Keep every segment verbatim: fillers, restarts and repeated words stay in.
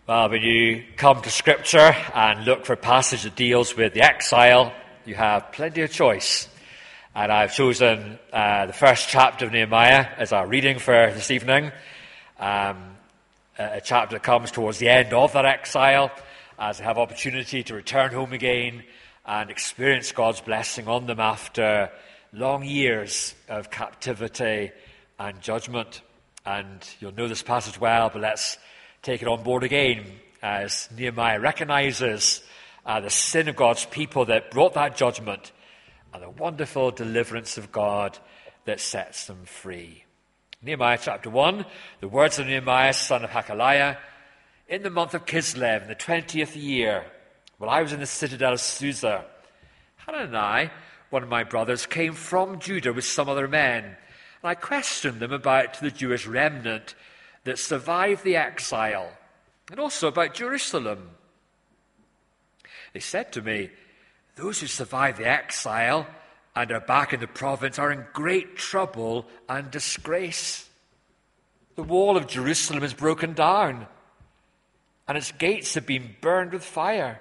Well, when you come to Scripture and look for a passage that deals with the exile, you have plenty of choice. And I've chosen uh, the first chapter of Nehemiah as our reading for this evening, um, a chapter that comes towards the end of that exile, as they have opportunity to return home again and experience God's blessing on them after long years of captivity and judgment. And you'll know this passage well, but let's take it on board again as Nehemiah recognizes uh, the sin of God's people that brought that judgment and the wonderful deliverance of God that sets them free. Nehemiah chapter one, the words of Nehemiah, son of Hakaliah, in the month of Kislev, in the twentieth year, while I was in the citadel of Susa, Hanani, one of my brothers, came from Judah with some other men, and I questioned them about the Jewish remnant that survived the exile, and also about Jerusalem. They said to me, those who survived the exile and are back in the province are in great trouble and disgrace. The wall of Jerusalem is broken down, and its gates have been burned with fire.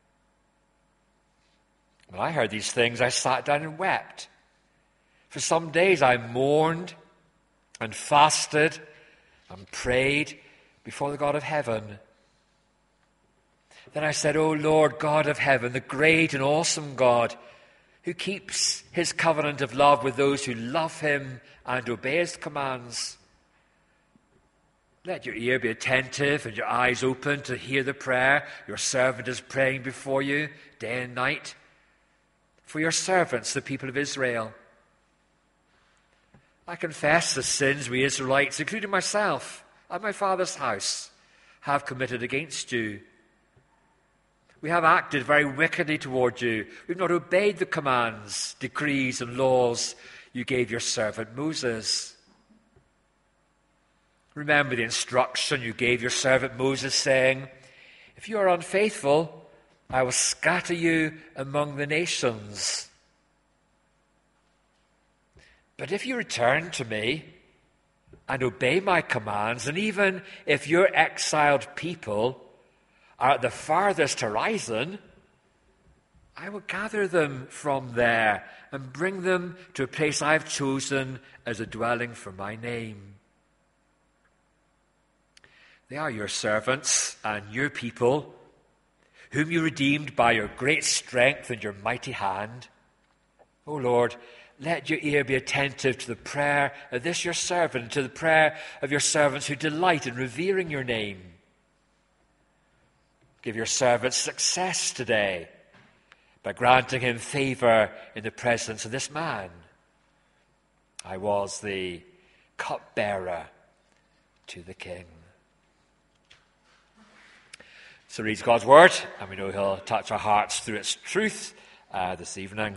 When I heard these things, I sat down and wept. For some days I mourned and fasted and prayed before the God of heaven. Then I said, O Lord God of heaven, the great and awesome God, who keeps his covenant of love with those who love him and obey his commands, let your ear be attentive and your eyes open to hear the prayer your servant is praying before you day and night for your servants, the people of Israel. I confess the sins we Israelites, including myself and my father's house, have committed against you. We have acted very wickedly toward you. We've not obeyed the commands, decrees, and laws you gave your servant Moses. Remember the instruction you gave your servant Moses, saying, if you are unfaithful, I will scatter you among the nations. But if you return to me and obey my commands, and even if your exiled people are at the farthest horizon, I will gather them from there and bring them to a place I've chosen as a dwelling for my name. They are your servants and your people, whom you redeemed by your great strength and your mighty hand. O Lord, let your ear be attentive to the prayer of this your servant, and to the prayer of your servants who delight in revering your name. Give your servant success today by granting him favor in the presence of this man. I was the cupbearer to the king. So reads God's word, and we know he'll touch our hearts through its truth uh, this evening.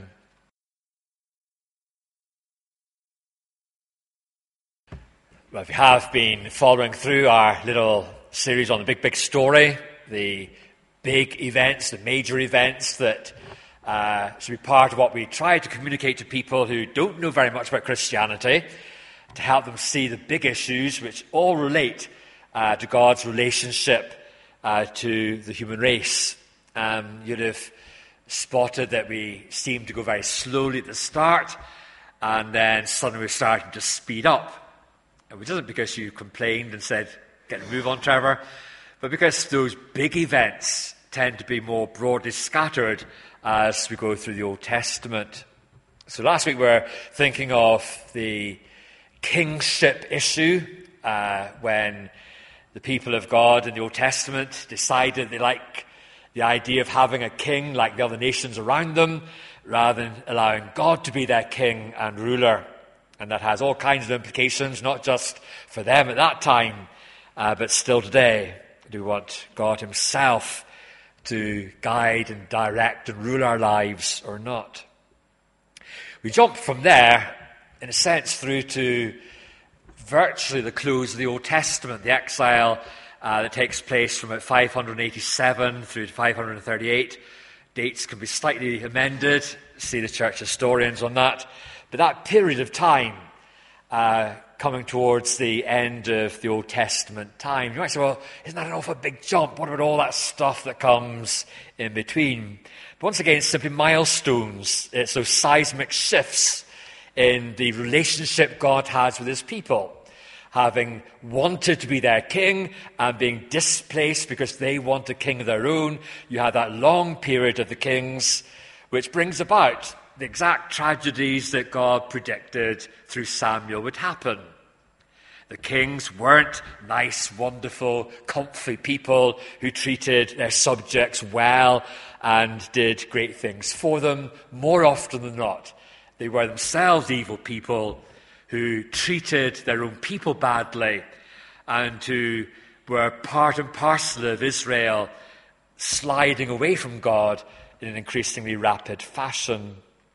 Well, if you have been following through our little series on the big, big story, the big events, the major events that uh, should be part of what we try to communicate to people who don't know very much about Christianity, to help them see the big issues which all relate uh, to God's relationship uh, to the human race. Um, you'd have spotted that we seem to go very slowly at the start, and then suddenly we're starting to speed up. Which isn't because you complained and said, get a move on, Trevor, but because those big events tend to be more broadly scattered as we go through the Old Testament. So last week we were thinking of the kingship issue, uh, when the people of God in the Old Testament decided they like the idea of having a king like the other nations around them, rather than allowing God to be their king and ruler. And that has all kinds of implications, not just for them at that time, uh, but still today. Do we want God himself to guide and direct and rule our lives or not? We jump from there, in a sense, through to virtually the close of the Old Testament, the exile uh, that takes place from about five eighty-seven through to five thirty-eight. Dates can be slightly amended. See the church historians on that. But that period of time uh, coming towards the end of the Old Testament time. You might say, well, isn't that an awful big jump? What about all that stuff that comes in between? But once again, it's simply milestones. It's those seismic shifts in the relationship God has with his people, having wanted to be their king and being displaced because they want a king of their own. You have that long period of the kings, which brings about the exact tragedies that God predicted through Samuel would happen. The kings weren't nice, wonderful, comfy people who treated their subjects well and did great things for them. More often than not, they were themselves evil people who treated their own people badly and who were part and parcel of Israel sliding away from God in an increasingly rapid fashion.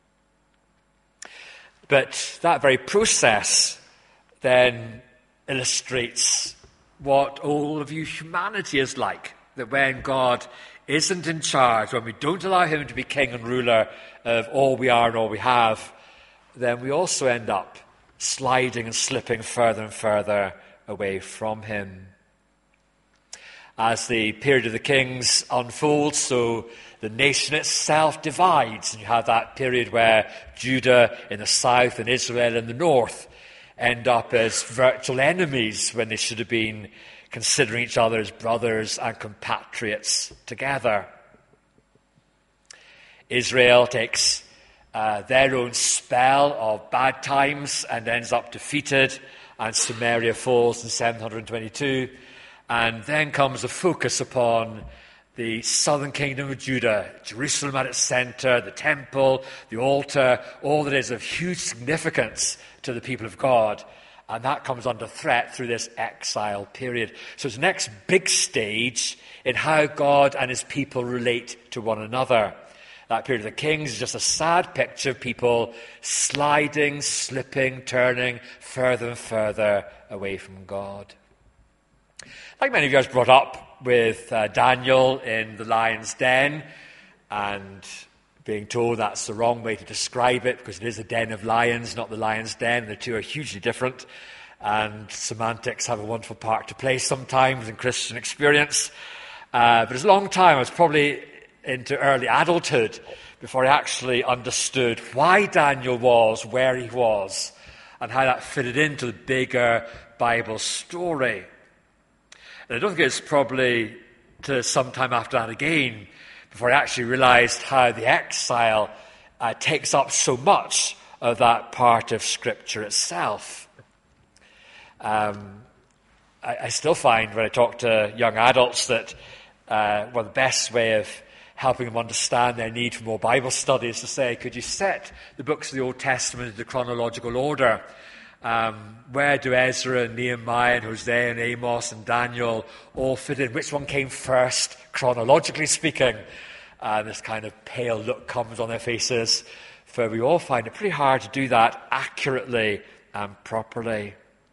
But that very process then illustrates what all of you humanity is like. That when God isn't in charge, when we don't allow him to be king and ruler of all we are and all we have, then we also end up sliding and slipping further and further away from him. As the period of the kings unfolds, so the nation itself divides, and you have that period where Judah in the south and Israel in the north end up as virtual enemies when they should have been considering each other as brothers and compatriots together. Israel takes uh, their own spell of bad times and ends up defeated, and Samaria falls in seven hundred twenty-two. And then comes a focus upon the southern kingdom of Judah, Jerusalem at its center, the temple, the altar, all that is of huge significance to the people of God. And that comes under threat through this exile period. So it's the next big stage in how God and his people relate to one another. That period of the kings is just a sad picture of people sliding, slipping, turning further and further away from God. Like many of you, I was brought up with uh, Daniel in the lion's den, and being told that's the wrong way to describe it because it is a den of lions, not the lion's den. The two are hugely different, and semantics have a wonderful part to play sometimes in Christian experience. Uh, but it was a long time. I was probably into early adulthood before I actually understood why Daniel was where he was and how that fitted into the bigger Bible story. And I don't think it's probably to some time after that again before I actually realized how the exile uh, takes up so much of that part of Scripture itself. Um, I, I still find when I talk to young adults that uh, one of the best way of helping them understand their need for more Bible study is to say, could you set the books of the Old Testament into chronological order? Um, where do Ezra and Nehemiah and Hosea and Amos and Daniel all fit in? Which one came first, chronologically speaking? Uh, this kind of pale look comes on their faces, for we all find it pretty hard to do that accurately and properly.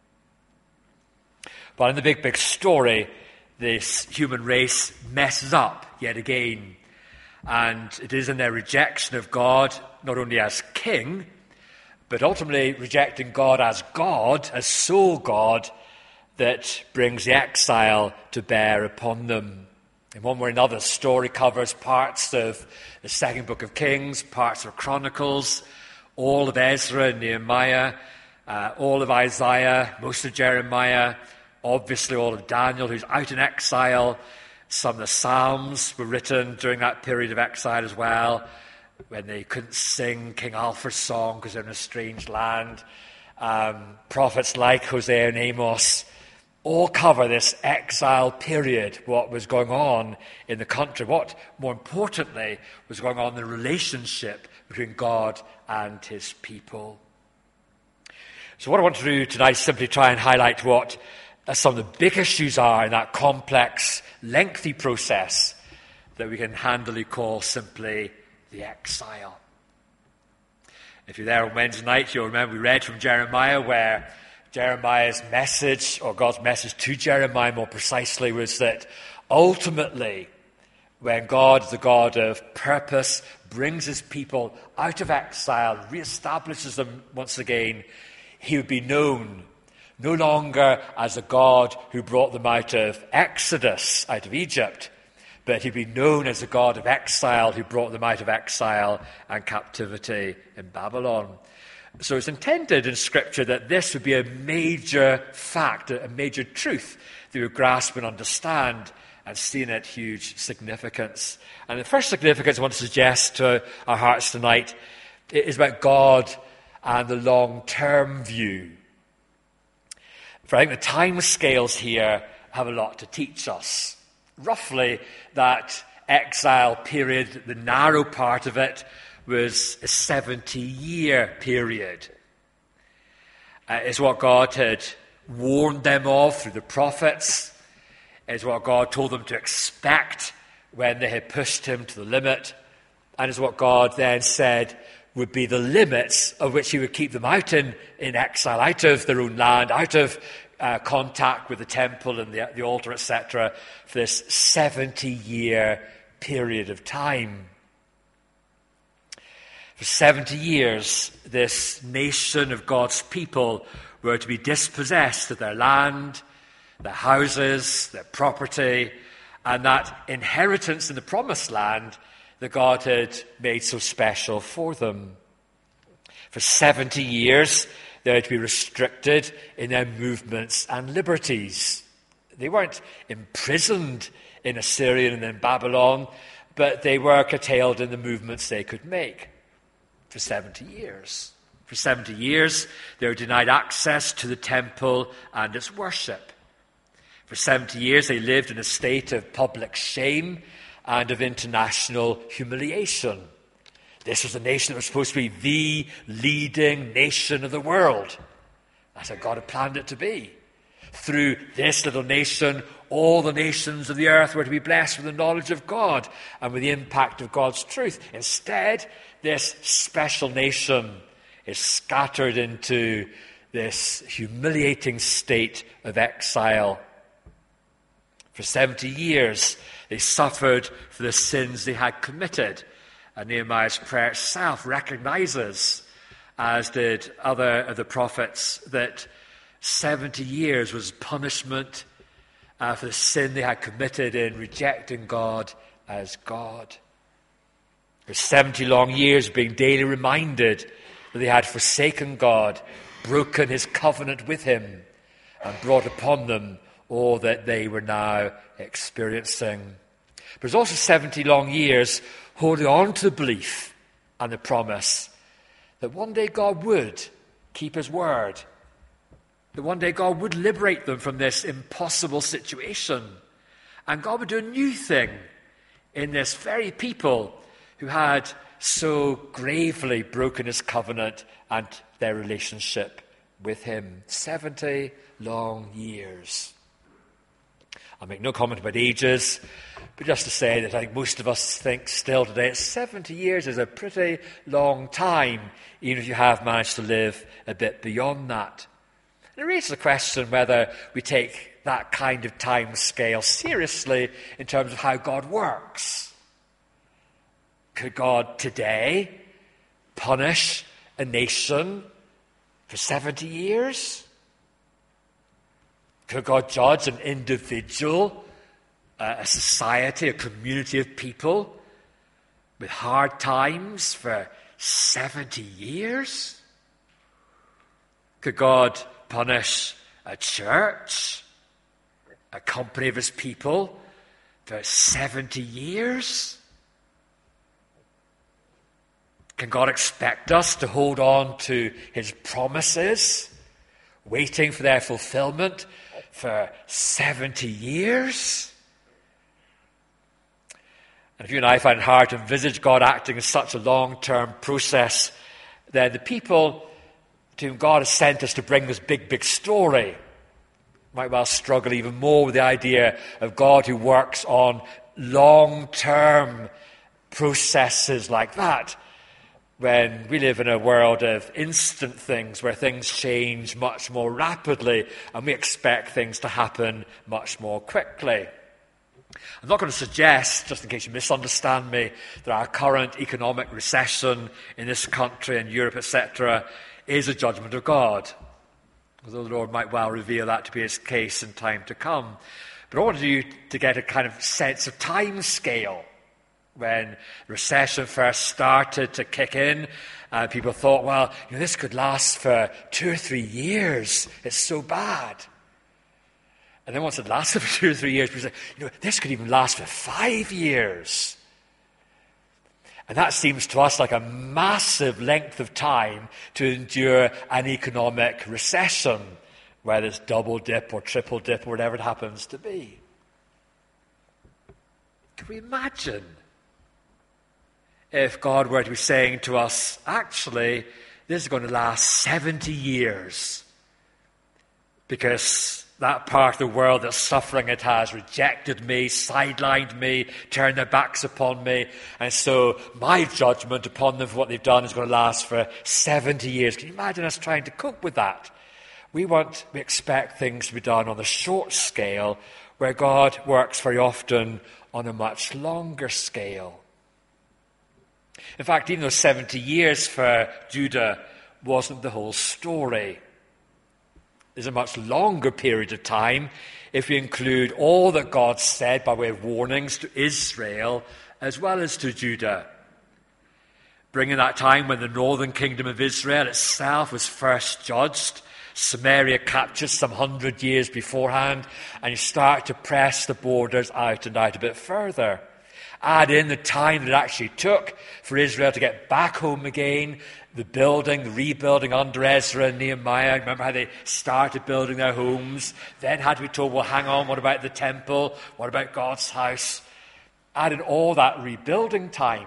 But in the big, big story, this human race messes up yet again. And it is in their rejection of God, not only as king, but ultimately rejecting God as God, as sole God, that brings the exile to bear upon them. In one way or another, the story covers parts of the second book of Kings, parts of Chronicles, all of Ezra and Nehemiah, uh, all of Isaiah, most of Jeremiah, obviously all of Daniel, who's out in exile. Some of the Psalms were written during that period of exile as well, when they couldn't sing King Alfred's song because they're in a strange land. Um, prophets like Hosea and Amos all cover this exile period, what was going on in the country, what, more importantly, was going on in the relationship between God and his people. So what I want to do tonight is simply try and highlight what uh, some of the big issues are in that complex, lengthy process that we can handily call simply the exile. If you're there on Wednesday night, you'll remember we read from Jeremiah where Jeremiah's message, or God's message to Jeremiah more precisely, was that ultimately, when God, the God of purpose, brings his people out of exile, reestablishes them once again, he would be known No longer as the God who brought them out of Exodus, out of Egypt, but he'd be known as the God of exile who brought them out of exile and captivity in Babylon. So it's intended in Scripture that this would be a major fact, a major truth that we would grasp and understand and see in it huge significance. And the first significance I want to suggest to our hearts tonight is about God and the long-term view. For I think the time scales here have a lot to teach us. Roughly, that exile period, the narrow part of it, was a seventy-year period. Uh, it's what God had warned them of through the prophets. It's what God told them to expect when they had pushed him to the limit. And it's what God then said would be the limits of which he would keep them out in, in exile, out of their own land, out of uh, contact with the temple and the, the altar, et cetera, for this seventy-year period of time. For seventy years, this nation of God's people were to be dispossessed of their land, their houses, their property, and that inheritance in the promised land that God had made so special for them. For seventy years, they were to be restricted in their movements and liberties. They weren't imprisoned in Assyria and in Babylon, but they were curtailed in the movements they could make for seventy years. For seventy years, they were denied access to the temple and its worship. For seventy years, they lived in a state of public shame and of international humiliation. This was a nation that was supposed to be the leading nation of the world. That's how God had planned it to be. Through this little nation, all the nations of the earth were to be blessed with the knowledge of God and with the impact of God's truth. Instead, this special nation is scattered into this humiliating state of exile. For seventy years, they suffered for the sins they had committed. And Nehemiah's prayer itself recognizes, as did other of the prophets, that seventy years was punishment uh, for the sin they had committed in rejecting God as God. For seventy long years, being daily reminded that they had forsaken God, broken his covenant with him, and brought upon them all that they were now experiencing. But it's also seventy long years holding on to the belief and the promise that one day God would keep his word, that one day God would liberate them from this impossible situation, and God would do a new thing in this very people who had so gravely broken his covenant and their relationship with him. seventy long years. I'll make no comment about ages, but just to say that I think most of us think still today that seventy years is a pretty long time, even if you have managed to live a bit beyond that. And it raises the question whether we take that kind of time scale seriously in terms of how God works. Could God today punish a nation for seventy years? Could God judge an individual, uh, a society, a community of people with hard times for seventy years? Could God punish a church, a company of his people, for seventy years? Can God expect us to hold on to his promises, waiting for their fulfillment for seventy years? And if you and I find it hard to envisage God acting in such a long-term process, then the people to whom God has sent us to bring this big, big story might well struggle even more with the idea of God who works on long-term processes like that, when we live in a world of instant things where things change much more rapidly and we expect things to happen much more quickly. I'm not going to suggest, just in case you misunderstand me, that our current economic recession in this country and Europe, et cetera, is a judgment of God. although the Lord might well reveal that to be his case in time to come. But I wanted you to get a kind of sense of time scale. When the recession first started to kick in, uh, people thought, well, you know, this could last for two or three years. It's so bad. And then once it lasted for two or three years, people said, you know, this could even last for five years. And that seems to us like a massive length of time to endure an economic recession, whether it's double dip or triple dip or whatever it happens to be. Can we imagine if God were to be saying to us, actually, this is going to last seventy years because that part of the world that's suffering it has rejected me, sidelined me, turned their backs upon me, and so my judgment upon them for what they've done is going to last for seventy years. Can you imagine us trying to cope with that? We want, we expect things to be done on the short scale, where God works very often on a much longer scale. In fact, even though seventy years for Judah wasn't the whole story, there's a much longer period of time if you include all that God said by way of warnings to Israel as well as to Judah. Bringing that time when the northern kingdom of Israel itself was first judged, Samaria captured some hundred years beforehand, and you start to press the borders out and out a bit further. Add in the time that it actually took for Israel to get back home again, the building, the rebuilding under Ezra and Nehemiah. Remember how they started building their homes, then had to be told, well, hang on, what about the temple? What about God's house? Add in all that rebuilding time.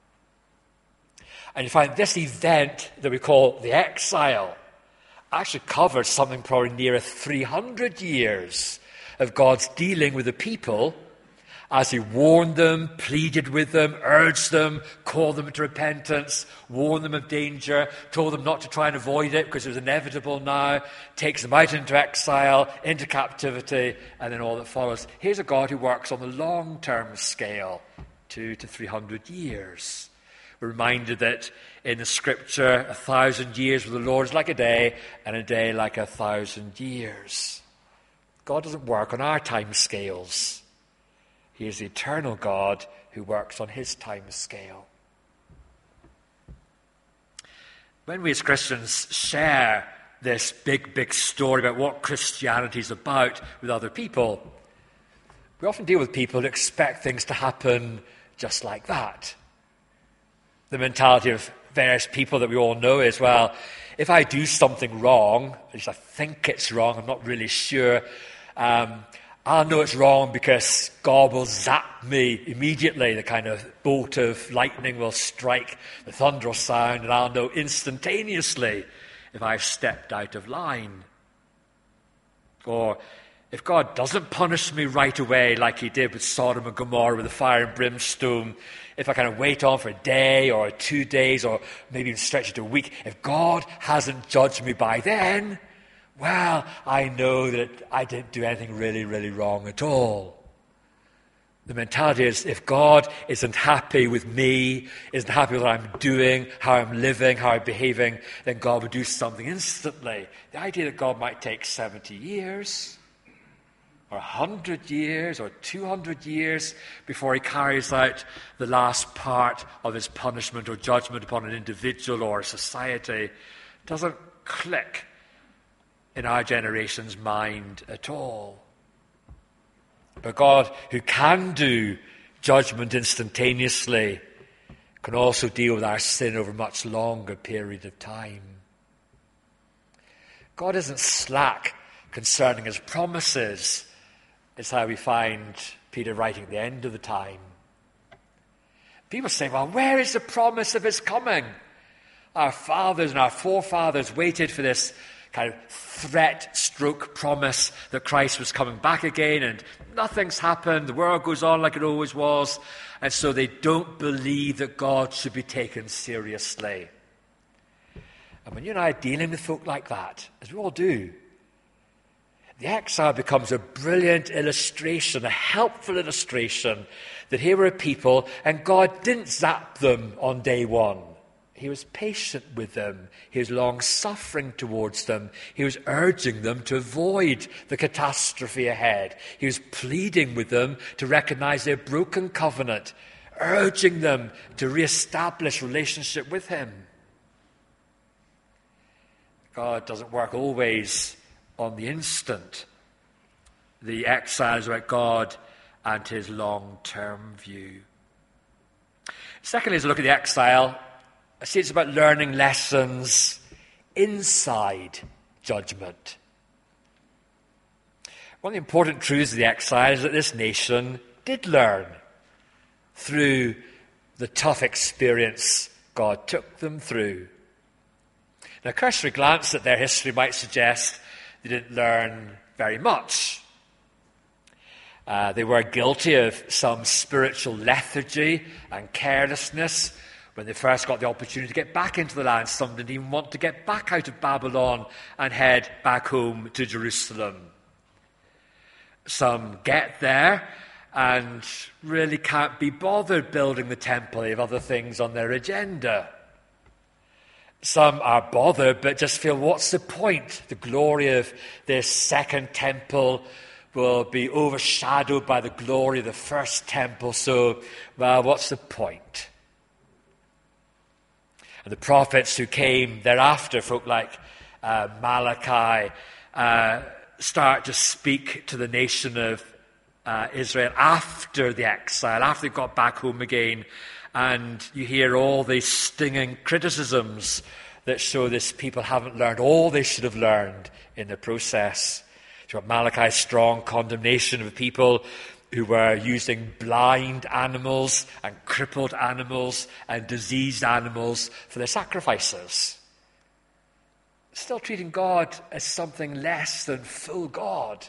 And you find this event that we call the exile actually covers something probably nearer three hundred years of God's dealing with the people as he warned them, pleaded with them, urged them, called them to repentance, warned them of danger, told them not to try and avoid it because it was inevitable now, takes them out into exile, into captivity, and then all that follows. Here's a God who works on the long-term scale, two to three hundred years. We're reminded that in the scripture, a thousand years with the Lord is like a day, and a day like a thousand years. God doesn't work on our time scales. He is the eternal God who works on his time scale. When we as Christians share this big, big story about what Christianity is about with other people, we often deal with people who expect things to happen just like that. The mentality of various people that we all know is, well, if I do something wrong, at least I think it's wrong, I'm not really sure, um, I'll know it's wrong because God will zap me immediately. The kind of bolt of lightning will strike, the thunder will sound, and I'll know instantaneously if I've stepped out of line. Or if God doesn't punish me right away like he did with Sodom and Gomorrah with the fire and brimstone, if I kind of wait on for a day or two days or maybe even stretch it to a week, if God hasn't judged me by then, well, I know that I didn't do anything really, really wrong at all. The mentality is, if God isn't happy with me, isn't happy with what I'm doing, how I'm living, how I'm behaving, then God would do something instantly. The idea that God might take seventy years, or one hundred years, or two hundred years before he carries out the last part of his punishment or judgment upon an individual or a society doesn't click in our generation's mind at all. But God, who can do judgment instantaneously, can also deal with our sin over a much longer period of time. God isn't slack concerning his promises, is how we find Peter writing at the end of the time. People say, well, where is the promise of his coming? Our fathers and our forefathers waited for this kind of threat stroke promise that Christ was coming back again, and nothing's happened. The world goes on like it always was, and so they don't believe that God should be taken seriously. And when you and I are dealing with folk like that, as we all do, the exile becomes a brilliant illustration, a helpful illustration that here were a people, and God didn't zap them on day one. He was patient with them. He was long-suffering towards them. He was urging them to avoid the catastrophe ahead. He was pleading with them to recognize their broken covenant, urging them to re-establish relationship with him. God doesn't work always on the instant. The exile is about God and his long-term view. Secondly, as a look at the exile, I see it's about learning lessons inside judgment. One of the important truths of the exile is that this nation did learn through the tough experience God took them through. Now, a cursory glance at their history might suggest they didn't learn very much. Uh, they were guilty of some spiritual lethargy and carelessness when they first got the opportunity to get back into the land. Some didn't even want to get back out of Babylon and head back home to Jerusalem. Some get there and really can't be bothered building the temple. They have other things on their agenda. Some are bothered but just feel, what's the point? The glory of this second temple will be overshadowed by the glory of the first temple, so, well, what's the point? And the prophets who came thereafter, folk like uh, Malachi, uh, start to speak to the nation of uh, Israel after the exile, after they got back home again, and you hear all these stinging criticisms that show this people haven't learned all they should have learned in the process. So Malachi's strong condemnation of people who were using blind animals and crippled animals and diseased animals for their sacrifices. Still treating God as something less than full God.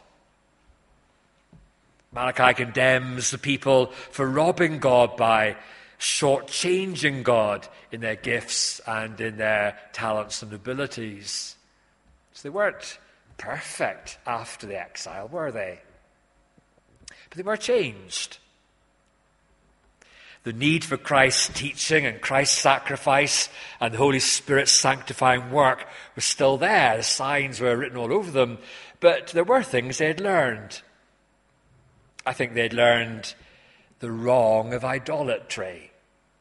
Malachi condemns the people for robbing God by shortchanging God in their gifts and in their talents and abilities. So they weren't perfect after the exile, were they? But they were changed. The need for Christ's teaching and Christ's sacrifice and the Holy Spirit's sanctifying work was still there. The signs were written all over them, but there were things they had learned. I think they'd learned the wrong of idolatry.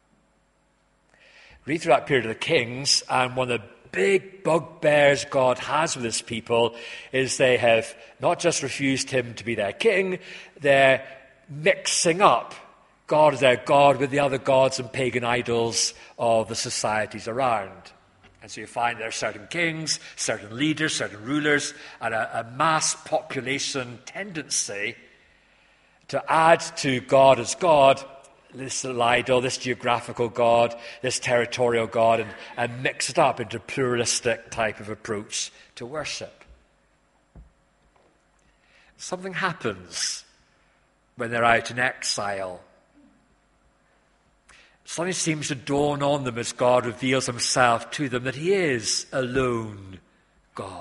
Read through that period of the Kings, and one of the big bugbears God has with his people is they have not just refused him to be their king, they're mixing up God as their God with the other gods and pagan idols of the societies around. And so you find there are certain kings, certain leaders, certain rulers, and a, a mass population tendency to add to God as God this little idol, this geographical God, this territorial God, and, and mix it up into a pluralistic type of approach to worship. Something happens when they're out in exile. Something seems to dawn on them as God reveals himself to them that he is alone God.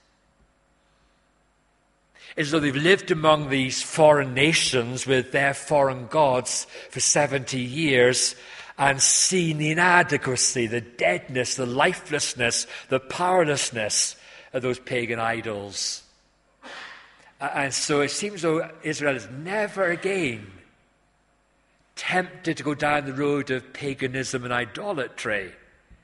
It's as though they've lived among these foreign nations with their foreign gods for seventy years and seen the inadequacy, the deadness, the lifelessness, the powerlessness of those pagan idols. And so it seems as though Israel is never again tempted to go down the road of paganism and idolatry.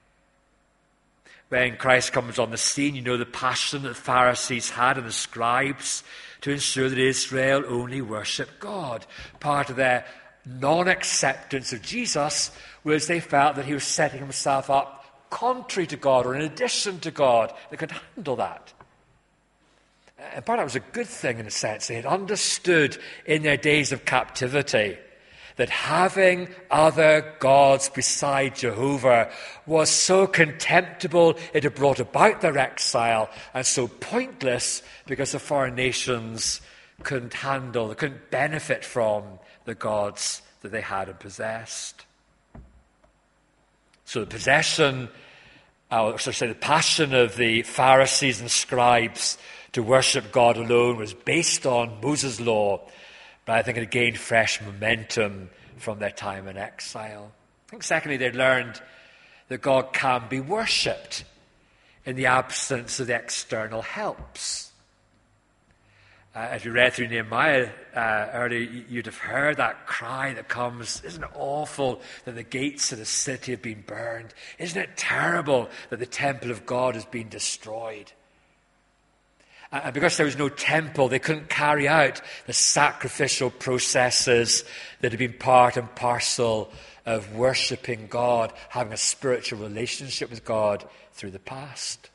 When Christ comes on the scene, you know the passion that the Pharisees had and the scribes to ensure that Israel only worshipped God. Part of their non-acceptance of Jesus was they felt that he was setting himself up contrary to God or in addition to God. They could handle that. And part of that was a good thing in a sense. They had understood in their days of captivity that having other gods beside Jehovah was so contemptible it had brought about their exile, and so pointless because the foreign nations couldn't handle, they couldn't benefit from the gods that they had and possessed. So the possession, or should I say the passion of the Pharisees and scribes to worship God alone was based on Moses' law, but I think it gained fresh momentum from their time in exile. I think secondly, they'd learned that God can be worshipped in the absence of the external helps. Uh, as you read through Nehemiah uh, earlier, you'd have heard that cry that comes, isn't it awful that the gates of the city have been burned? Isn't it terrible that the temple of God has been destroyed? Uh, and because there was no temple, they couldn't carry out the sacrificial processes that had been part and parcel of worshipping God, having a spiritual relationship with God through the past.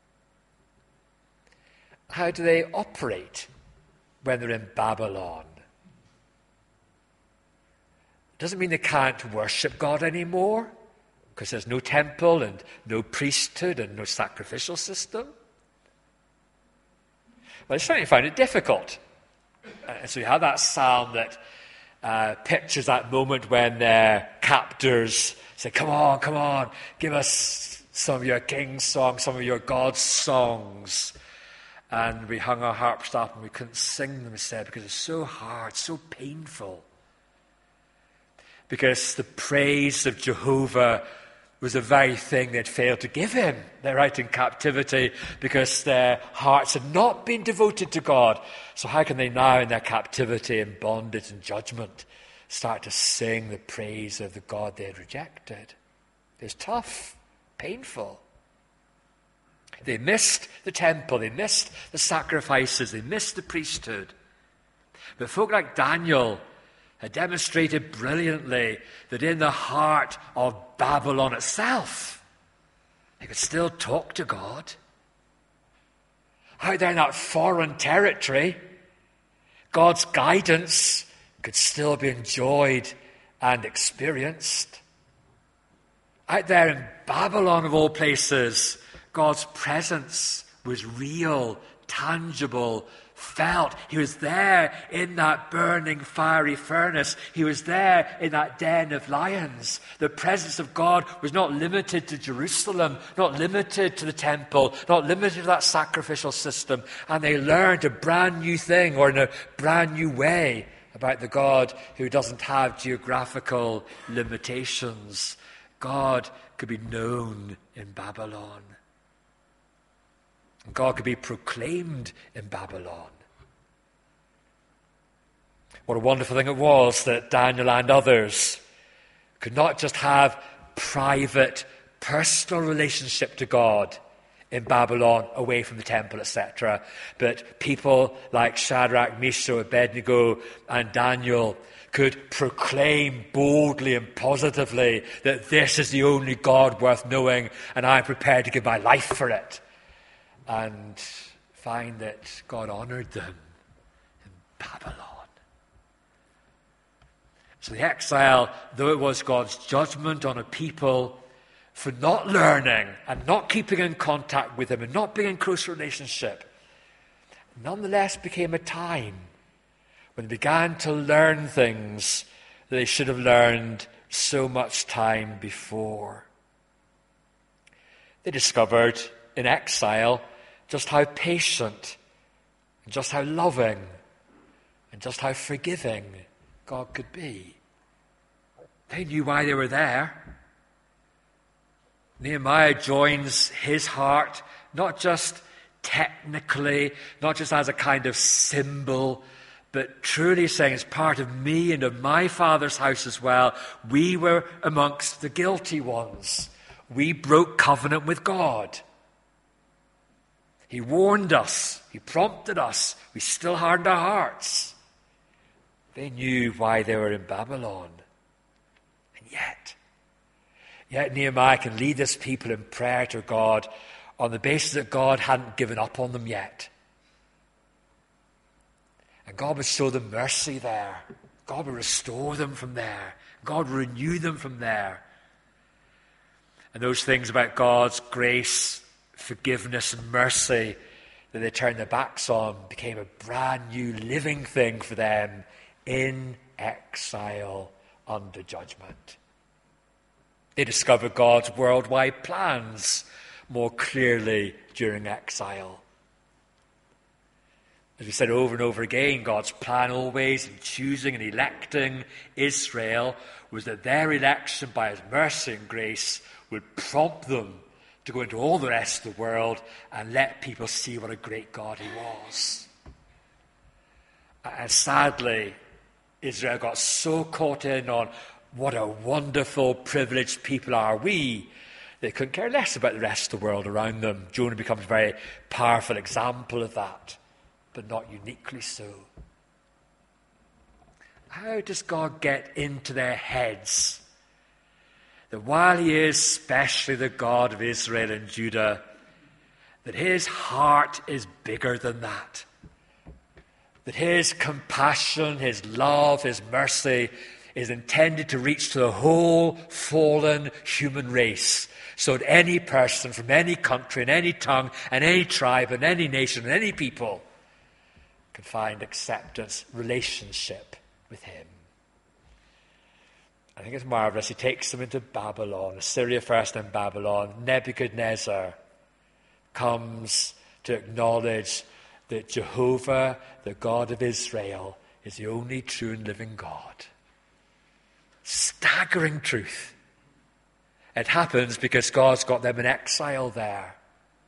How do they operate when they're in Babylon? It doesn't mean they can't worship God anymore, because there's no temple and no priesthood and no sacrificial system. But they certainly found it difficult. And so you have that psalm that uh, pictures that moment when their captors say, come on, come on, give us some of your king's songs, some of your God's songs. And we hung our harps up and we couldn't sing them instead because it's so hard, so painful. Because the praise of Jehovah was the very thing they'd failed to give him. They're out in captivity because their hearts had not been devoted to God. So how can they now, in their captivity and bondage and judgment, start to sing the praise of the God they had rejected? It's tough, painful. They missed the temple, they missed the sacrifices, they missed the priesthood. But folk like Daniel had demonstrated brilliantly that in the heart of Babylon itself, they could still talk to God. Out there in that foreign territory, God's guidance could still be enjoyed and experienced. Out there in Babylon, of all places, God's presence was real, tangible, felt. He was there in that burning fiery furnace. He was there in that den of lions. The presence of God was not limited to Jerusalem, not limited to the temple, not limited to that sacrificial system. And they learned a brand new thing, or in a brand new way, about the God who doesn't have geographical limitations. God could be known in Babylon. God could be proclaimed in Babylon. What a wonderful thing it was that Daniel and others could not just have private, personal relationship to God in Babylon, away from the temple, et cetera, but people like Shadrach, Meshach, Abednego, and Daniel could proclaim boldly and positively that this is the only God worth knowing, and I'm prepared to give my life for it. And find that God honored them in Babylon. So the exile, though it was God's judgment on a people for not learning and not keeping in contact with him and not being in close relationship, nonetheless became a time when they began to learn things that they should have learned so much time before. They discovered in exile just how patient, and just how loving, and just how forgiving God could be. They knew why they were there. Nehemiah joins his heart, not just technically, not just as a kind of symbol, but truly saying, it's part of me and of my Father's house as well. We were amongst the guilty ones. We broke covenant with God. He warned us. He prompted us. We still hardened our hearts. They knew why they were in Babylon. And yet, yet Nehemiah can lead this people in prayer to God on the basis that God hadn't given up on them yet. And God would show them mercy there. God would restore them from there. God would renew them from there. And those things about God's grace, forgiveness and mercy that they turned their backs on became a brand new living thing for them in exile under judgment. They discovered God's worldwide plans more clearly during exile. As we said over and over again, God's plan always in choosing and electing Israel was that their election by his mercy and grace would prompt them to go into all the rest of the world and let people see what a great God he was. And sadly, Israel got so caught in on what a wonderful, privileged people are we, they couldn't care less about the rest of the world around them. Jonah becomes a very powerful example of that, but not uniquely so. How does God get into their heads that while he is especially the God of Israel and Judah, that his heart is bigger than that? That his compassion, his love, his mercy is intended to reach to the whole fallen human race, so that any person from any country and any tongue and any tribe and any nation and any people can find acceptance, relationship with him. I think it's marvelous. He takes them into Babylon, Assyria first, then Babylon. Nebuchadnezzar comes to acknowledge that Jehovah, the God of Israel, is the only true and living God. Staggering truth. It happens because God's got them in exile there.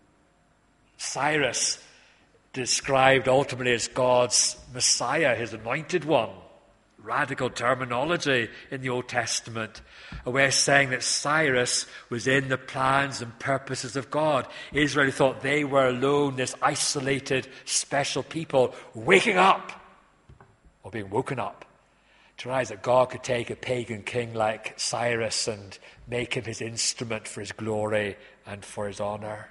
Cyrus, described ultimately as God's Messiah, his anointed one. Radical terminology in the Old Testament, a way of saying that Cyrus was in the plans and purposes of God. Israel thought they were alone, this isolated, special people, waking up, or being woken up, to realize that God could take a pagan king like Cyrus and make him his instrument for his glory and for his honor.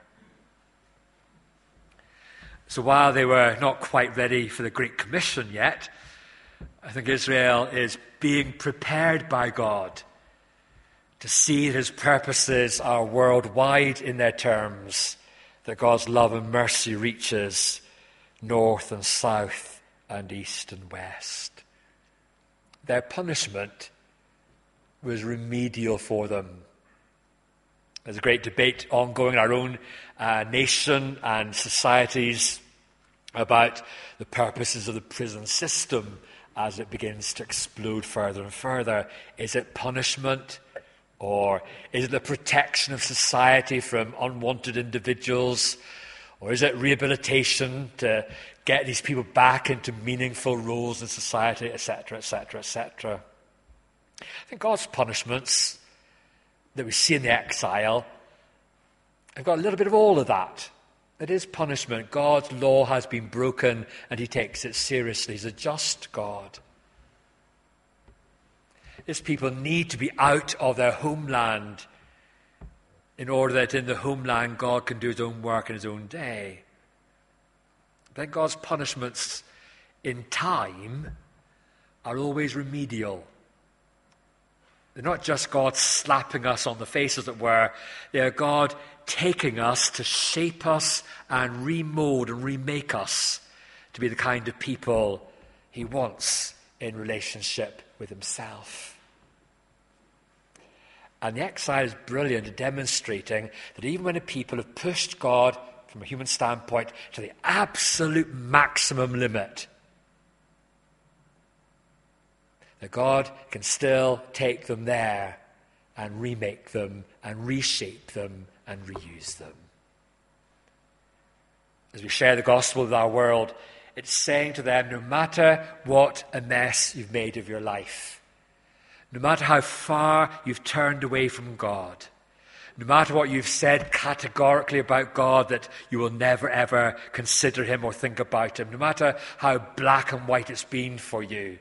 So while they were not quite ready for the Great Commission yet, I think Israel is being prepared by God to see that his purposes are worldwide in their terms, that God's love and mercy reaches north and south and east and west. Their punishment was remedial for them. There's a great debate ongoing in our own uh, nation and societies about the purposes of the prison system as it begins to explode further and further. Is it punishment, or is it the protection of society from unwanted individuals, or is it rehabilitation to get these people back into meaningful roles in society, et cetera, et cetera, et cetera? I think God's punishments that we see in the exile have got a little bit of all of that. It is punishment. God's law has been broken and he takes it seriously. He's a just God. His people need to be out of their homeland in order that in the homeland God can do his own work in his own day. Then God's punishments in time are always remedial. They're not just God slapping us on the face, as it were. They are God taking us to shape us and remold and remake us to be the kind of people he wants in relationship with himself. And the exile is brilliant at demonstrating that even when a people have pushed God, from a human standpoint, to the absolute maximum limit, that God can still take them there and remake them and reshape them and reuse them. As we share the gospel with our world, it's saying to them, no matter what a mess you've made of your life, no matter how far you've turned away from God, no matter what you've said categorically about God, that you will never ever consider him or think about him, no matter how black and white it's been for you,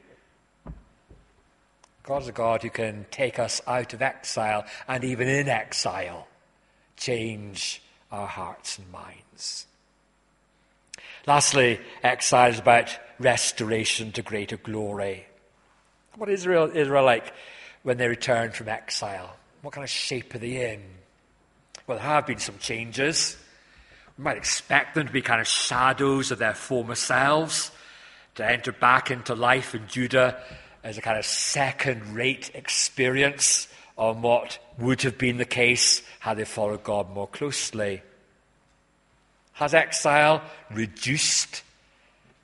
God is a God who can take us out of exile, and even in exile, change our hearts and minds. Lastly, exile is about restoration to greater glory. What is Israel, Israel like when they return from exile? What kind of shape are they in? Well, there have been some changes. We might expect them to be kind of shadows of their former selves, to enter back into life in Judah as a kind of second-rate experience on what would have been the case had they followed God more closely. Has exile reduced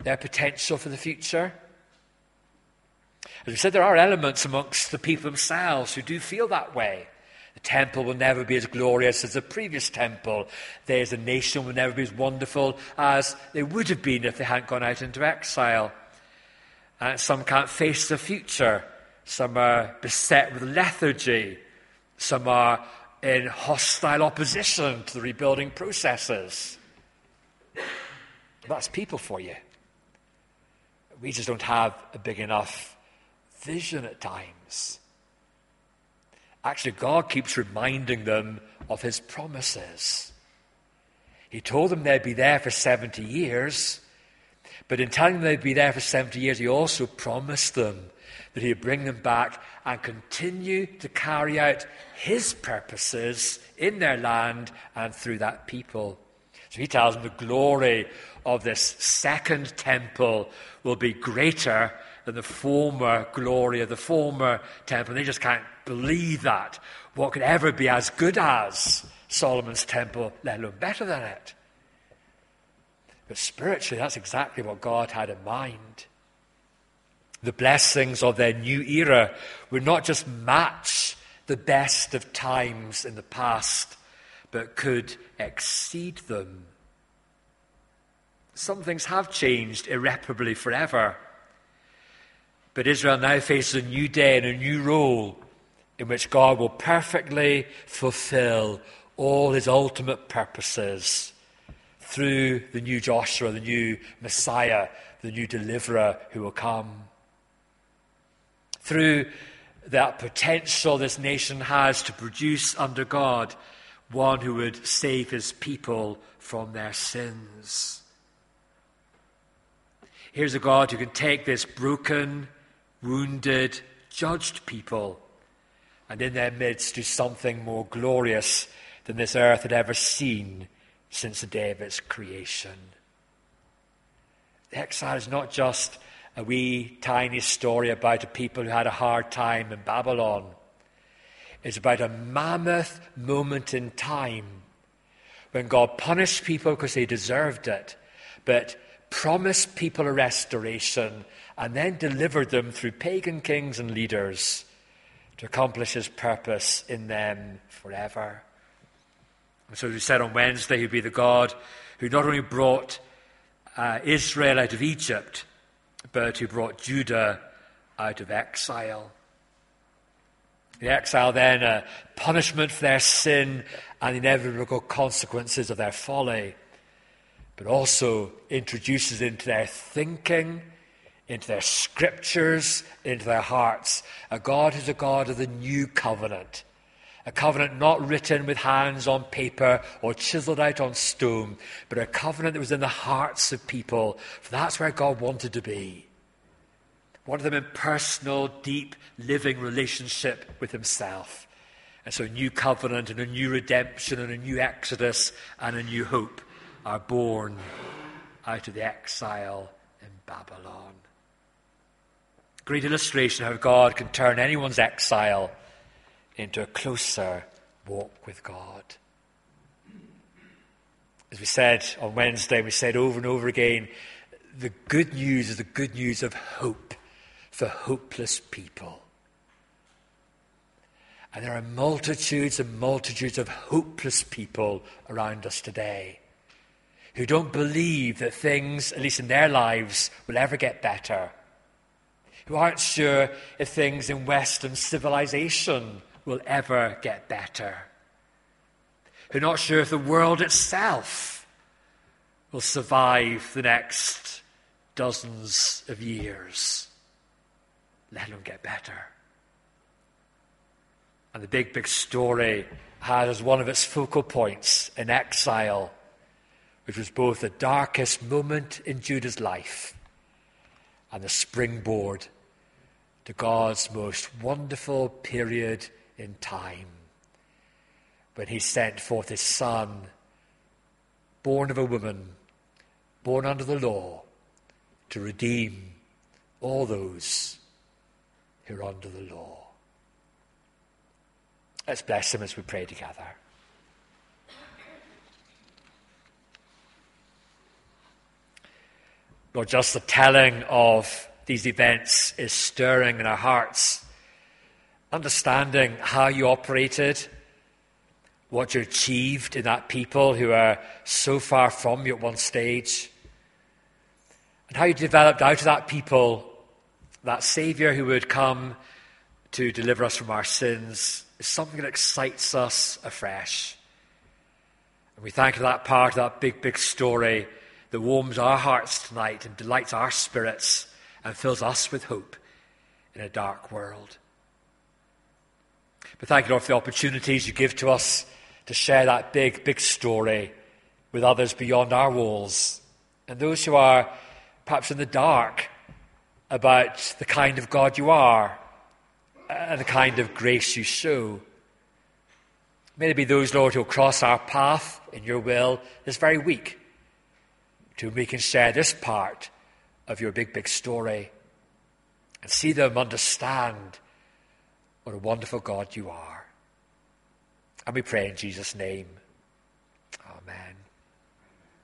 their potential for the future. As we said, there are elements amongst the people themselves who do feel that way. The temple will never be as glorious as the previous temple. They as a nation will never be as wonderful as they would have been if they hadn't gone out into exile. And some can't face the future. Some are beset with lethargy. Some are in hostile opposition to the rebuilding processes. That's people for you. We just don't have a big enough vision at times. Actually, God keeps reminding them of his promises. He told them they'd be there for seventy years, but in telling them they'd be there for seventy years, he also promised them that he'd bring them back and continue to carry out his purposes in their land and through that people. So he tells them the glory of this second temple will be greater than the former glory of the former temple. They just can't believe that. What could ever be as good as Solomon's temple, let alone better than it? But spiritually, that's exactly what God had in mind. The blessings of their new era would not just match the best of times in the past, but could exceed them. Some things have changed irreparably forever. But Israel now faces a new day and a new role in which God will perfectly fulfill all his ultimate purposes through the new Joshua, the new Messiah, the new deliverer who will come. Through that potential this nation has to produce under God one who would save his people from their sins. Here's a God who can take this broken, wounded, judged people and in their midst do something more glorious than this earth had ever seen since the day of its creation. The exile is not just a wee tiny story about a people who had a hard time in Babylon. It's about a mammoth moment in time when God punished people because they deserved it, but promised people a restoration and then delivered them through pagan kings and leaders to accomplish his purpose in them forever. And so as we said on Wednesday, he'd be the God who not only brought uh, Israel out of Egypt, but who brought Judah out of exile. The exile then, a punishment for their sin and the inevitable consequences of their folly, but also introduces into their thinking, into their scriptures, into their hearts, a God who's a God of the new covenant. A covenant not written with hands on paper or chiseled out on stone, but a covenant that was in the hearts of people. For that's where God wanted to be. Wanted them in personal, deep, living relationship with himself. And so a new covenant and a new redemption and a new exodus and a new hope are born out of the exile in Babylon. Great illustration of how God can turn anyone's exile into a closer walk with God. As we said on Wednesday, we said over and over again, the good news is the good news of hope for hopeless people. And there are multitudes and multitudes of hopeless people around us today who don't believe that things, at least in their lives, will ever get better. Who aren't sure if things in Western civilization will ever get better. Who are not sure if the world itself will survive the next dozens of years, let alone get better. And the big, big story had as one of its focal points in exile, which was both the darkest moment in Judah's life and the springboard to God's most wonderful period in time, when he sent forth his son, born of a woman, born under the law, to redeem all those who are under the law. Let's bless him as we pray together. Lord, just the telling of these events is stirring in our hearts. Understanding how you operated, what you achieved in that people who are so far from you at one stage, and how you developed out of that people that Saviour who would come to deliver us from our sins, is something that excites us afresh. And we thank you for that part of that big, big story that warms our hearts tonight and delights our spirits and fills us with hope in a dark world. But thank you, Lord, for the opportunities you give to us to share that big, big story with others beyond our walls, and those who are perhaps in the dark about the kind of God you are and the kind of grace you show. May it be those, Lord, who will cross our path in your will this very week, to whom we can share this part of your big, big story and see them understand what a wonderful God you are. And we pray in Jesus' name. Amen.